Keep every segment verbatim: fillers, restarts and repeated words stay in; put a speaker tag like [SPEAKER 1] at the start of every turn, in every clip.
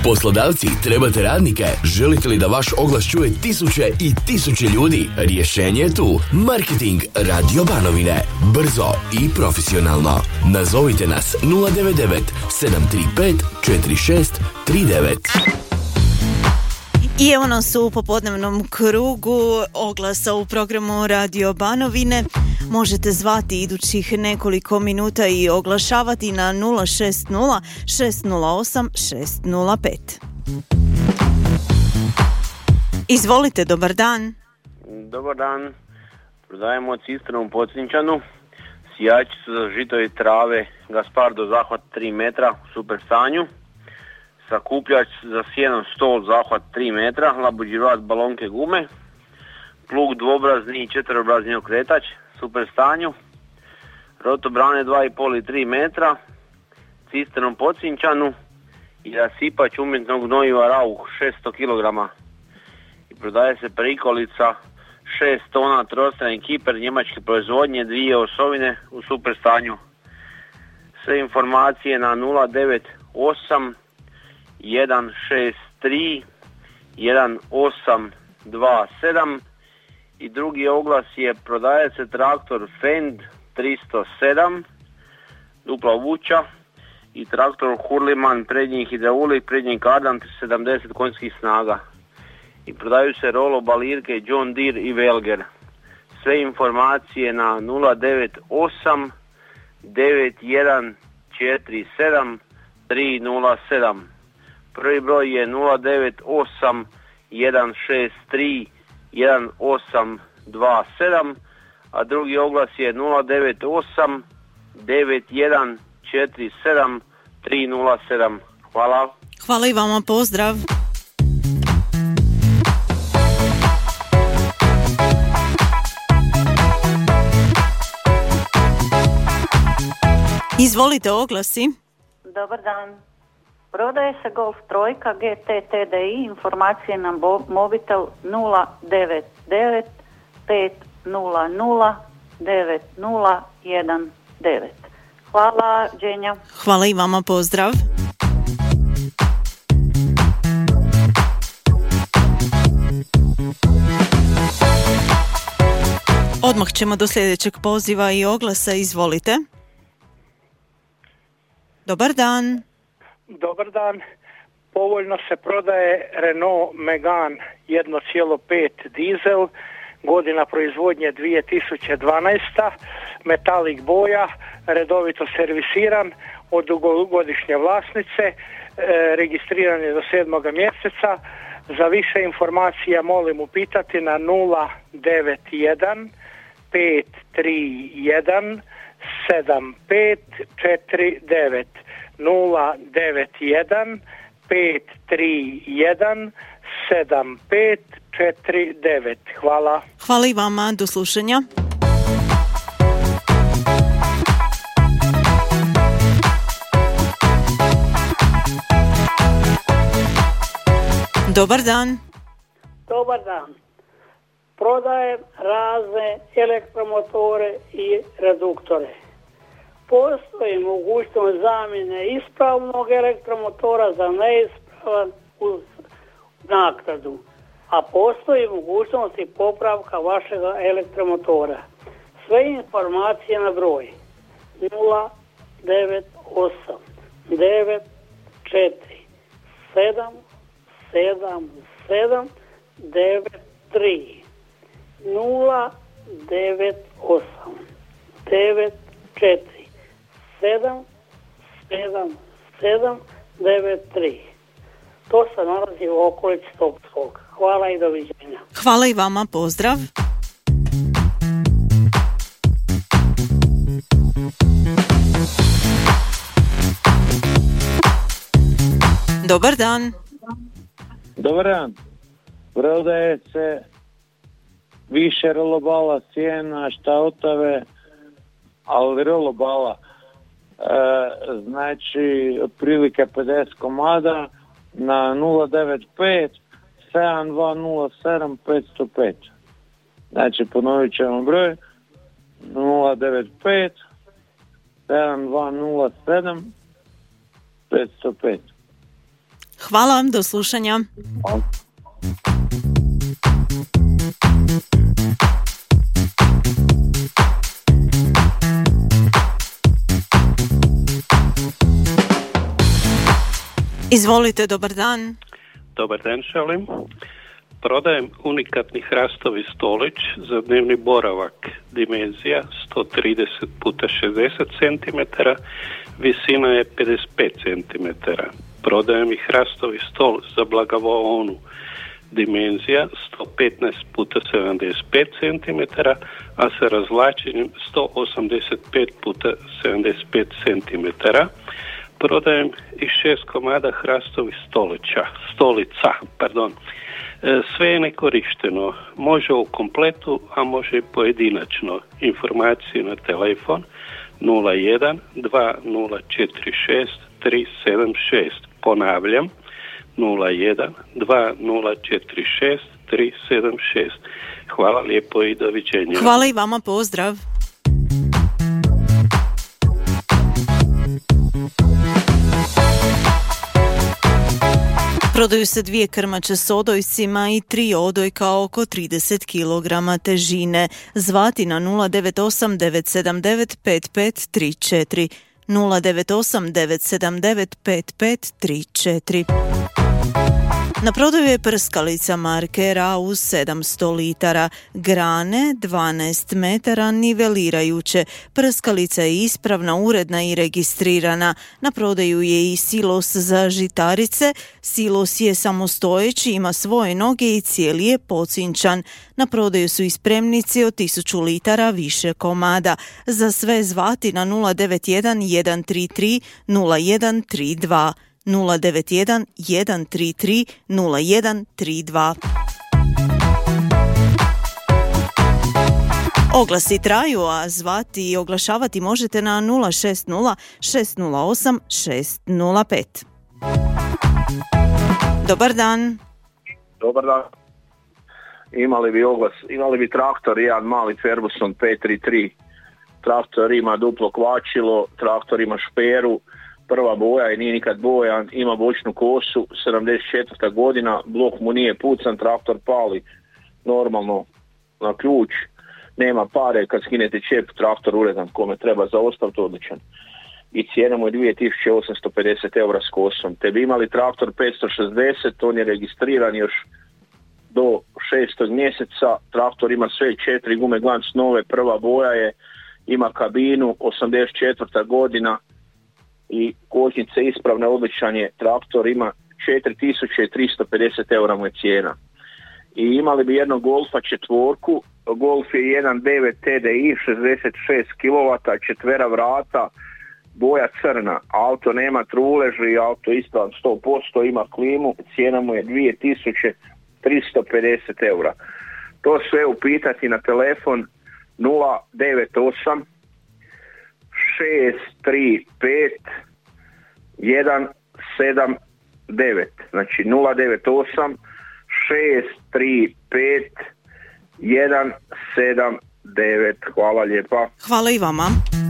[SPEAKER 1] Poslodavci, trebate radnike? Želite li da vaš oglas čuje tisuće i tisuće ljudi? Rješenje je tu. Marketing Radio Banovine. Brzo i profesionalno. Nazovite nas nula devet devet sedam tri pet četiri šest tri devet.
[SPEAKER 2] I evo nas u popodnevnom krugu oglasa u programu Radio Banovine. Možete zvati idućih nekoliko minuta i oglašavati na nula šest nula šest nula osam šest nula pet. Izvolite, dobar dan.
[SPEAKER 3] Dobar dan. Prodajemo cisternu u Pocinčanu, sijačicu za žito i trave, Gaspardo zahvat tri metra u super stanju, sakupljač za sjeno stol zahvat tri metra, labuđivat balonke gume, plug dvobrazni i četverobrazni okretač, super stanju, rotobrane dva i pol i tri metra, cisternu Pocinčanu i rasipač umjetnog gnojiva Rauch šesto kilograma. I prodaje se prikolica šest tona trostrani kiper njemačke proizvodnje, dvije osovine u super stanju. Sve informacije na nula devet osam jedan šest tri jedan osam dva sedam i drugi oglas je prodaje se traktor Fend tristo sedam dupla vuča i traktor Hurliman prednji hidraulik, prednji kardan sedamdeset konjskih snaga. I prodaju se rolo balirke John Deere i Velger. Sve informacije na nula devet osam devet jedan četiri sedam tri nula sedam. Prvi broj je nula devet osam jedan šest tri jedan osam dva sedam, a drugi oglas je nula devet osam devet jedan četiri sedam tri nula sedam. Hvala.
[SPEAKER 2] Hvala i vama, pozdrav. Izvolite, oglasi.
[SPEAKER 4] Dobar dan. Prodaje se Golf trojka G T T D I, informacije na mobitel nula devet devet pet nula nula devet nula jedan devet. Hvala, Đenja.
[SPEAKER 2] Hvala i vama, pozdrav. Odmah ćemo do sljedećeg poziva i oglasa, izvolite. Dobar dan.
[SPEAKER 5] Dobar dan. Povoljno se prodaje Renault Megane jedan zarez pet dizel, godina proizvodnje dvije tisuće dvanaesta, metalik boja, redovito servisiran, od dugogodišnje vlasnice, e, registriran je do sedmoga mjeseca. Za više informacija molim upitati na nula devet jedan pet tri jedan sedam pet četiri devet. nula devet jedan pet tri jedan sedam pet četiri devet. Hvala.
[SPEAKER 2] Hvala i vama, do slušanja. Dobar dan.
[SPEAKER 6] Dobar dan. Prodajem razne elektromotore i reduktore. Postoji mogućnost zamjene ispravnog elektromotora za neispravan uz naknadu, a postoji mogućnost i popravka vašeg elektromotora. Sve informacije na broj nula devet osam devet četiri sedam sedam sedam devet tri nula devet osam devet četiri sedam sedam sedam devet tri. To se nalazi u okolici Topskog. Hvala i doviđenja.
[SPEAKER 2] Hvala i vama, pozdrav. Dobar dan.
[SPEAKER 7] Dobar dan. Prodaje se više rolobala, sjena, štautave, ali rolobala e, znači otprilike pedeset komada na nula devet pet sedam dva nula sedam pet nula pet. Znači ponovit ćemo broj nula devet pet sedam dva nula sedam pet nula pet.
[SPEAKER 2] Hvala, do slušanja.
[SPEAKER 7] Hvala.
[SPEAKER 2] Izvolite, dobar dan.
[SPEAKER 8] Dobar dan, želim. Prodajem unikatni hrastovi stolić za dnevni boravak, dimenzija sto trideset puta šezdeset centimetara, visina je pedeset pet centimetara. Prodajem i hrastovi stol za blagavaonu, dimenzija sto petnaest puta sedamdeset pet centimetara, a sa razvlačenjem sto osamdeset pet puta sedamdeset pet centimetara. Prodajem i šest komada hrastovih stolića, stolica, pardon. Sve je nekorišteno, može u kompletu, a može i pojedinačno. Informacije na telefon nula jedan dva nula četiri šest tri sedam šest. Ponavljam, nula jedan dva nula četiri šest tri sedam šest. Hvala lijepo i doviđenja.
[SPEAKER 2] Hvala i vama, pozdrav. Prodaju se dvije krmače s odojcima i tri odojka oko trideset kilograma težine. Zvati na nula devet osam devet sedam devet pet pet tri četiri. nula devet osam devet sedam devet pet pet tri četiri. Na prodaju je prskalica marke Rau sedamsto litara, grane dvanaest metara, nivelirajuće. Prskalica je ispravna, uredna i registrirana. Na prodaju je i silos za žitarice. Silos je samostojeći, ima svoje noge i cijeli je pocinčan. Na prodaju su i spremnici od tisuću litara više komada. Za sve zvati na nula devet jedan jedan tri tri nula jedan tri dva. nula devet jedan jedan tri tri nula jedan tri dva. Oglasi traju, a zvati i oglašavati možete na nula šest nula šest nula osam šest nula pet. Dobar dan.
[SPEAKER 3] Dobar dan. Imali bi oglas, imali bi traktor, jedan mali Ferguson pet tri tri. Traktor ima duplo kvačilo, traktor ima šperu, prva boja i nije nikad bojan, ima bočnu kosu, sedamdeset četvrta godina, blok mu nije pucan, traktor pali normalno na ključ, nema pare, kad skinete čep, traktor uredan, kome treba za ostaviti, odličan. I cijena mu je dvije tisuće osamsto pedeset eura s kosom. Te bi imali traktor petsto šezdeset, on je registriran još do šestog mjeseca, traktor ima sve četiri gume glanc nove, prva boja je, ima kabinu, osamdeset četvrta godina, i kočnice ispravne, odličan je traktor, ima četiri tisuće tristo pedeset eura mu je cijena. I imali bi jednog Golfa četvorku, Golf je jedan devet T D I, šezdeset šest kilovata, četvera vrata, boja crna, auto nema truleži, auto ispravan sto posto, ima klimu, cijena mu je dvije tisuće tristo pedeset eura. To sve upitati na telefon nula devet osam šest tri pet jedan sedam devet, znači nula devet osam šest tri pet jedan sedam devet. Hvala lijepa.
[SPEAKER 2] Hvala i vama.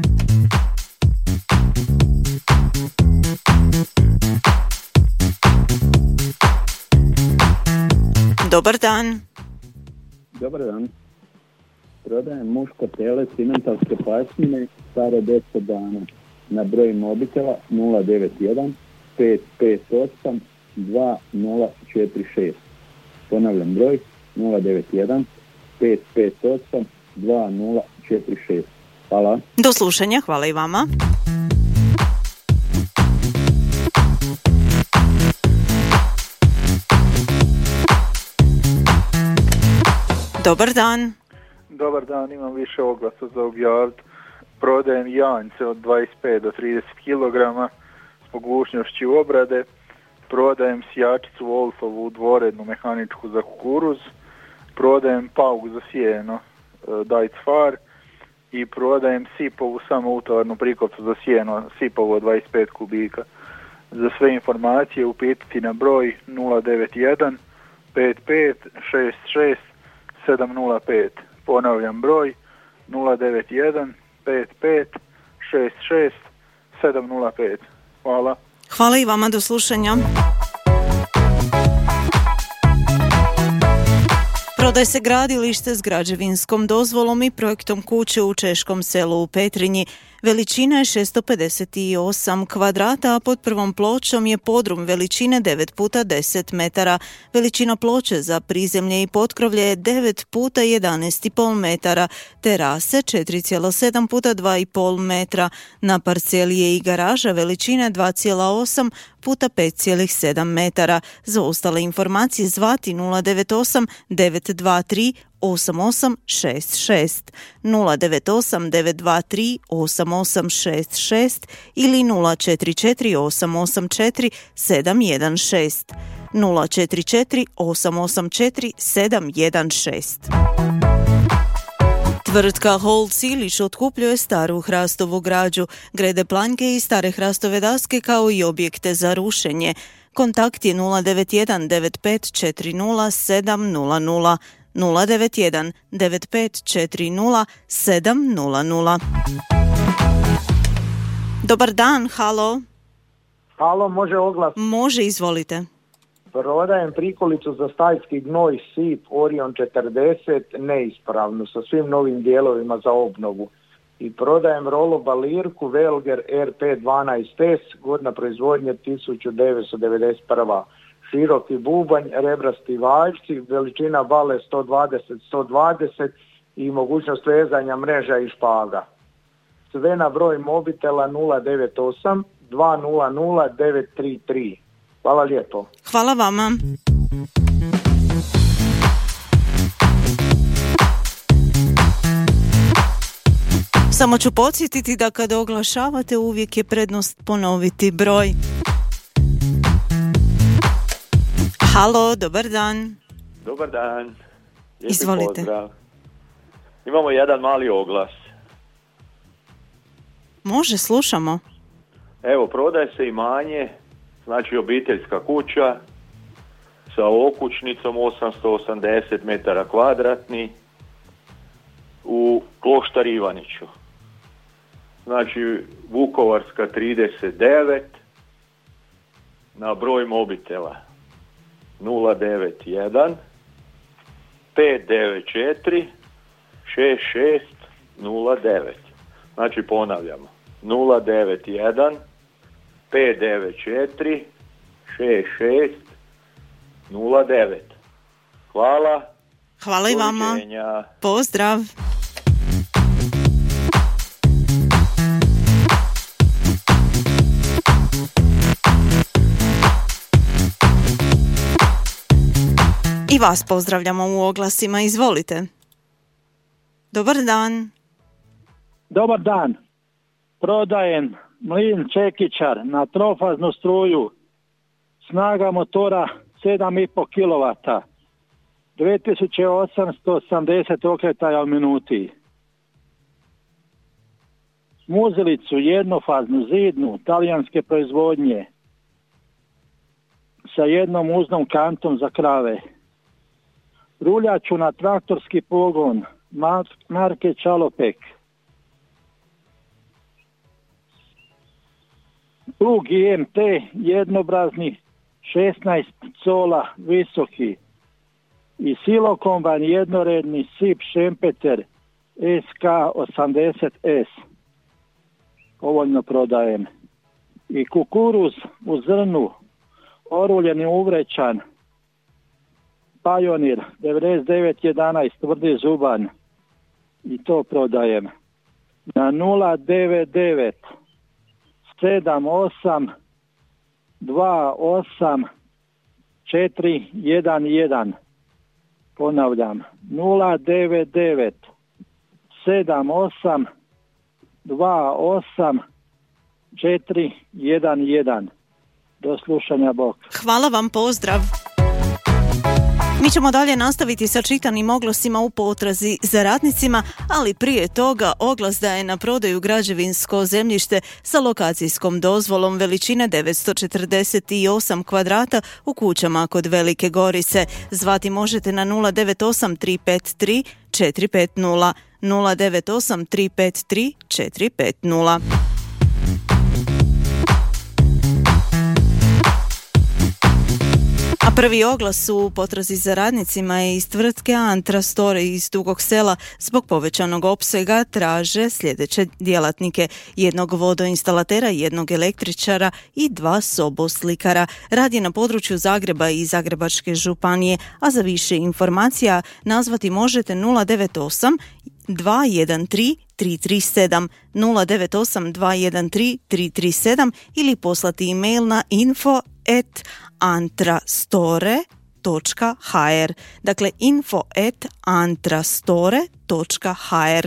[SPEAKER 2] Dobar dan.
[SPEAKER 9] Dobar dan. Prodajem muško tele cimentarske pasmine stare deset dana. Na broj mobitela nula devet jedan pet pet osam dva nula četiri šest. Ponavljam broj nula devet jedan pet pet osam dva nula četiri šest. Hvala.
[SPEAKER 2] Do slušanja, hvala i vama. Dobar dan.
[SPEAKER 10] Dobar dan, imam više oglasa za objaviti. Prodajem janjce od dvadeset pet do trideset kilograma s mogućnošću obrade. Prodajem sjačicu Wolfovu dvorednu mehaničku za kukuruz. Prodajem pauk za sjeno Dajc Far i prodajem Sipovu samoutovarnu prikopcu za sjeno Sipovu od dvadeset pet kubika. Za sve informacije upitati na broj nula devet jedan pet pet šest šest sedam nula pet. Ponavljam broj nula devet jedan pet pet šest šest sedam nula pet. Hvala.
[SPEAKER 2] Hvala i vama, do slušanja. Prodaje se gradilište s građevinskom dozvolom i projektom kuće u Češkom selu u Petrinji. Veličina je šesto pedeset osam kvadrata, a pod prvom pločom je podrum veličine devet puta deset metara. Veličina ploče za prizemlje i potkrovlje je devet puta jedanaest i pol metara, terase četiri zarez sedam puta dva i pol metra. Na parceli je i garaža veličine dva zarez osam puta pet zarez sedam metara. Za ostale informacije zvati nula devet osam devet dva tri osam osam šest šest, nula devet osam devet dva tri osam osam šest šest ili nula četiri četiri osam osam četiri sedam jedan šest, nula četiri četiri osam osam četiri sedam jedan šest. Tvrtka Holc Ilić otkupljuje staru hrastovu građu, grede planjke i stare hrastove daske kao i objekte za rušenje. Kontakt je nula devet jedan devet pet četiri nula sedam nula nula, nula devet jedan devet pet četiri nula sedam nula nula. Dobar dan, halo.
[SPEAKER 11] Halo, može oglas?
[SPEAKER 2] Može, izvolite.
[SPEAKER 11] Prodajem prikolicu za stajski gnoj Sip Orion četrdeset neispravnu sa svim novim dijelovima za obnovu. I prodajem rolo balirku Velger R P dvanaest S, godina proizvodnje tisuću devetsto devedeset prva. Široki bubanj, rebrasti valjci, veličina vale sto dvadeset sto dvadeset i mogućnost vezanja mreža i špaga. Sve na broj mobitela nula devet osam dva nula nula devet tri tri. Hvala lijepo.
[SPEAKER 2] Hvala vama. Samo ću podsjetiti da kada oglašavate uvijek je prednost ponoviti broj. Halo, dobar dan.
[SPEAKER 12] Dobar dan. Lijepi
[SPEAKER 2] Izvolite.
[SPEAKER 12] Pozdrav. Imamo jedan mali oglas.
[SPEAKER 2] Može, slušamo.
[SPEAKER 12] Evo, prodaje se imanje, znači obiteljska kuća sa okućnicom osamsto osamdeset metara kvadratni u Kloštar Ivaniću. Znači Vukovarska trideset devet na broj mobitela nula devet jedan pet devet četiri šest šest nula devet. Znači ponavljamo nula devet jedan pet devet četiri šest šest nula devet. Hvala.
[SPEAKER 2] Hvala i vama.
[SPEAKER 12] Doviđenja.
[SPEAKER 2] Pozdrav. I vas pozdravljamo u oglasima, izvolite. Dobar dan.
[SPEAKER 13] Dobar dan. Prodajem mlin Čekićar na trofaznu struju. Snaga motora sedam i pol kilovata. dvije tisuće osamsto osamdeset okretaja u minuti. Muzilicu jednofaznu zidnu talijanske proizvodnje sa jednom uznom kantom za krave. Ruljaču na traktorski pogon marke Čalopek. Plug I M T jednobrazni šesnaest cola visoki i silokomban jednoredni Sip Šempeter S K osamdeset S. Povoljno prodajem. I kukuruz u zrnu oruljeni uvrećan Pionir devedeset devet jedanaest tvrdi zuban i to prodajem na nula devet devet sedam osam dva osam četiri jedan jedan. Ponavljam nula devet devet sedam osam dva osam četiri jedan jedan. Do slušanja, bok.
[SPEAKER 2] Hvala vam, pozdrav. Mi ćemo dalje nastaviti sa čitanim oglasima u potrazi za radnicima, ali prije toga oglas da je na prodaju građevinsko zemljište sa lokacijskom dozvolom veličine devetsto četrdeset osam kvadrata u Kućama kod Velike Gorice. Zvati možete na nula devet osam tri pet tri četiri pet nula, nula devet osam tri pet tri četiri pet nula. A prvi oglas u potrazi za radnicima je iz tvrtke Antra Store iz Dugog Sela. Zbog povećanog opsega traže sljedeće djelatnike: jednog vodoinstalatera, jednog električara i dva soboslikara. Radi na području Zagreba i Zagrebačke županije, a za više informacija nazvati možete nula devet osam dva jedan tri tri tri sedam nula devet osam dva jedan tri tri tri sedam ili poslati e-mail na info at antrastore točka ha er. Dakle, info at antrastore točka ha er.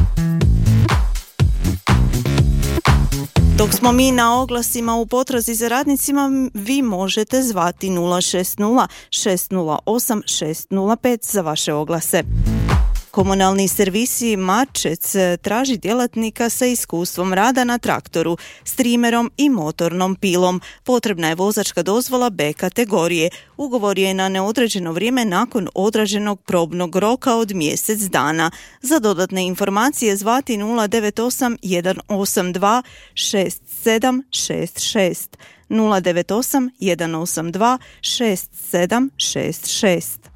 [SPEAKER 2] Dok smo mi na oglasima u potrazi za radnicima, vi možete zvati nula šest nula šest nula osam šest nula pet za vaše oglase. Komunalni servisi Marčec traži djelatnika sa iskustvom rada na traktoru, strimerom i motornom pilom. Potrebna je vozačka dozvola B kategorije. Ugovor je na neodređeno vrijeme nakon odrađenog probnog roka od mjesec dana. Za dodatne informacije zvati nula devet osam jedan osam dva šest sedam šest šest nula devet osam jedan osam dva šest sedam šest šest.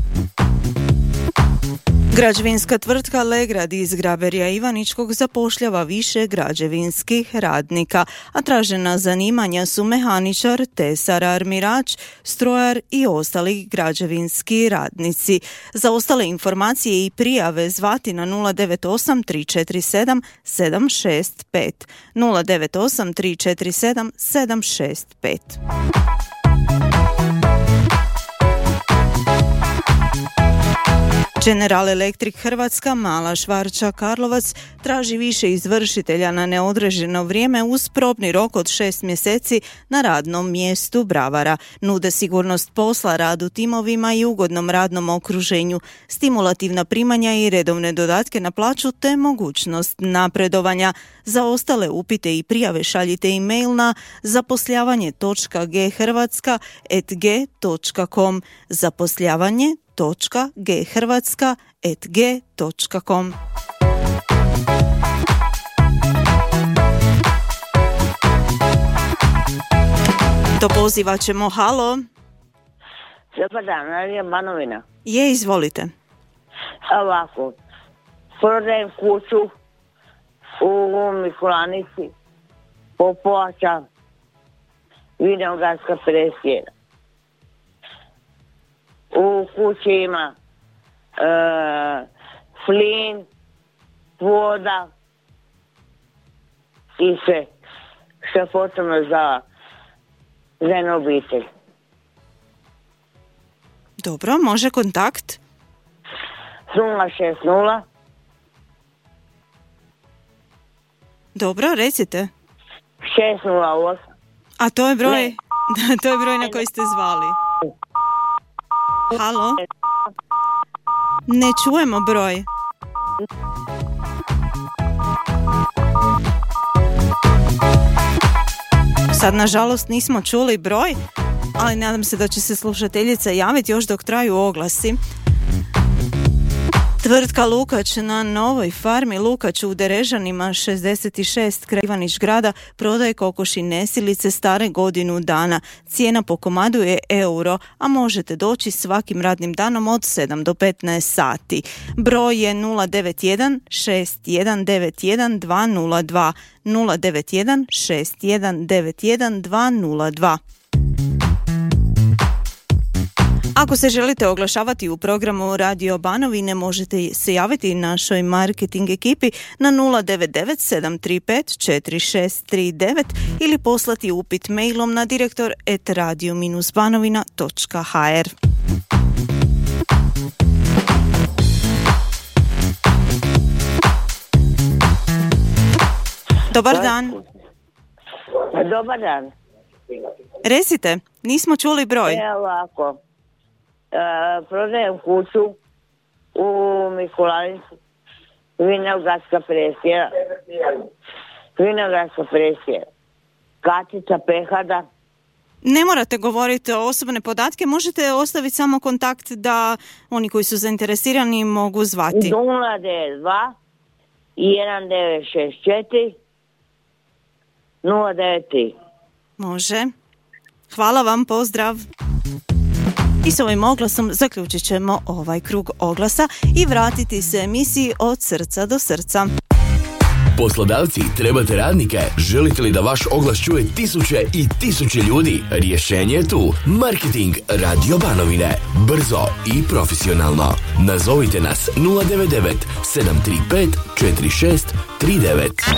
[SPEAKER 2] Građevinska tvrtka Legrad iz Graberija Ivaničkog zapošljava više građevinskih radnika, a tražena zanimanja su mehaničar, tesar, armirač, strojar i ostali građevinski radnici. Za ostale informacije i prijave zvati na nula devet osam tri četiri sedam sedam šest pet nula devet osam tri četiri sedam sedam šest pet. General Electric Hrvatska, Mala Švarča, Karlovac traži više izvršitelja na neodređeno vrijeme uz probni rok od šest mjeseci na radnom mjestu bravara. Nude sigurnost posla, rad u timovima i ugodnom radnom okruženju, stimulativna primanja i redovne dodatke na plaću te mogućnost napredovanja. Za ostale upite i prijave šaljite e-mail na zaposljavanje točka g hrvatska at g točka com zaposljavanje točka g hrvatska at g točka com. Do poziva ćemo. Halo.
[SPEAKER 14] Dobar dan, Radio Banovina.
[SPEAKER 2] Je, izvolite.
[SPEAKER 14] Ovako, prodajem kuću u Mikulanici, Popovača, Vinogradska pedeset jedan. U kući ima e, plin, voda i sve što je potrebno za ženu obitelj.
[SPEAKER 2] Dobro, može kontakt?
[SPEAKER 14] nula šest nula
[SPEAKER 2] Dobro, recite.
[SPEAKER 14] šest nula osam.
[SPEAKER 2] A to je broj, to je broj na koji ste zvali. Halo? Ne čujemo broj. Sad, nažalost, nismo čuli broj, ali nadam se da će se slušateljica javiti još dok traju oglasi. Tvrtka Lukač na novoj farmi Lukač u Derežanima šezdeset šest kraj Ivanić grada prodaje kokoši nesilice stare godinu dana. Cijena po komadu je euro, a možete doći svakim radnim danom od sedam do petnaest sati. Broj je nula devet jedan šest jedan devet jedan dva nula dva nula devet jedan šest jedan devet jedan dva nula dva. Ako se želite oglašavati u programu Radio Banovine, možete se javiti našoj marketing ekipi na nula devet devet sedam tri pet četiri šest tri devet ili poslati upit mailom na direktor at radio banovina točka ha er. Dobar dan.
[SPEAKER 14] Dobar dan.
[SPEAKER 2] Recite, nismo čuli broj.
[SPEAKER 14] Evo ovako. Uh, prodajem kuću u Mikulanici, Vinogradska pedeset jedan, Vinogradska pedeset jedan, Katica Pehada.
[SPEAKER 2] Ne morate govoriti osobne podatke, možete ostaviti samo kontakt da oni koji su zainteresirani mogu zvati.
[SPEAKER 14] nula devet dva jedan devet šest četiri nula devet tri.
[SPEAKER 2] Može. Hvala vam, pozdrav. I s ovim oglasom zaključit ćemo ovaj krug oglasa i vratiti se emisiji Od srca do srca.
[SPEAKER 1] Poslodavci, trebate radnike? Želite li da vaš oglas čuje tisuće i tisuće ljudi? Rješenje je tu. Marketing Radio Banovine. Brzo i profesionalno. Nazovite nas nula devet devet sedam tri pet četiri šest tri devet.